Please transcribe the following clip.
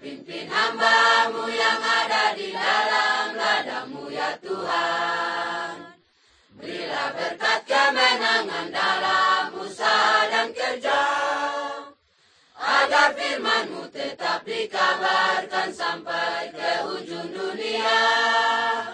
Pimpin hamba-Mu yang ada di dalam ladamu ya Tuhan. Berilah berkat kemenangan dalam usaha dan kerja, agar firman-Mu tetap dikabarkan sampai ke ujung dunia.